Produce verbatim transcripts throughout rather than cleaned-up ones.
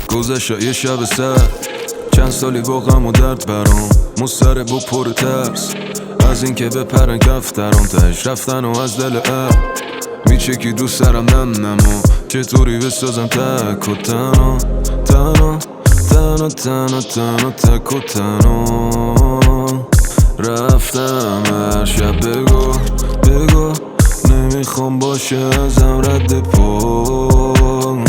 گذشت یه شب سر چند سالی با غم و درد برام مستره با پر ترس از این که بپرن کف درام تهش رفتن و از دل اب میچه که دوست دارم نم نما چطوری بسازم تک و تنها تنها تنها تنها تنها تک و تنها رفتم هر شب بگو بگو نمیخوام باشه ازم رد پا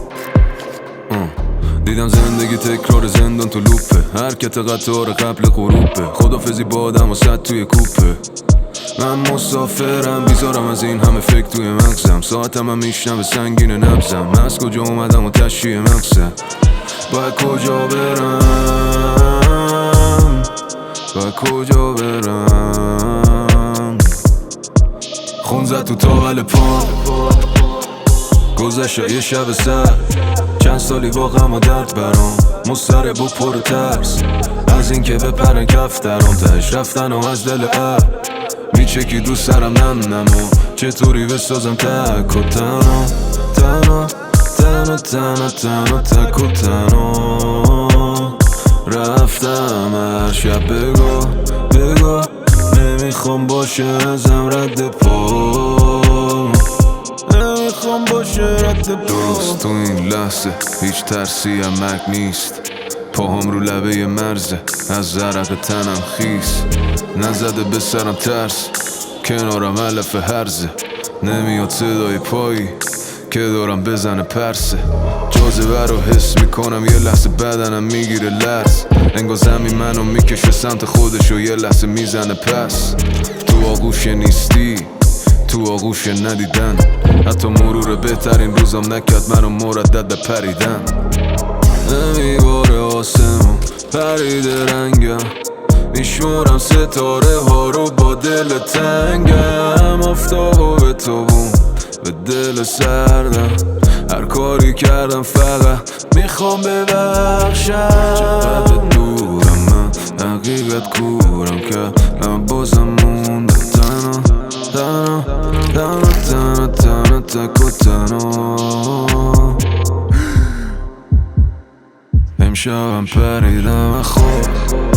دیدم زندگی تکرار زندان تو لوپه حرکت قطار قبل غروبه خدافزی با آدم و صد توی کوپه من مسافرم بیزارم از این همه فکر توی مغزم ساعتم هم میشنم سنگین نبزم از کجا اومدم و تشریح مغزم باید کجا برم باید کجا برم خون زد تو تاول پام گذشت یه شب سر چند سالی با غم و درد برام مستره با پر ترس از این که بپرن کف درام تهش رفتن و از دل اب میچه که دوست دارم نم نما چطوری بسازم تک و تنها تنها تنها تنها تنها تک و تنها رفتم هر شب بگو بگو نمیخوام باشه ازم رد پا نمیخوام باشه رد پا درست تو این لحظه هیچ ترسی هم مرگ نیست پاهم رو لبه مرزه از زرق تنم خیس نزده به سرم ترس کنارم علف هرزه نمیاد صدای پایی که دارم بزنه پرسه جاذبه رو حس میکنم یه لحظه بدنم میگیره لرز انگار زمین منو میکشه سمت خودش و یه لحظه میزنه پس تو آغوش نیستی تو آغوش ندیدن حتی مرور بهترین روزم نکرد منو مردد به پریدن نمیباره آسمون پرید رنگم میشمارم ستاره ها رو با دل تنگم آفتابو به تو بون به دل سردم هر کاری کردم فقط میخوام ببخشم چقدر دورم من حقیقت کورم که من بازم موندم تنها تنها تنها تنها تنها تک و تنها امشبم پریدم خواب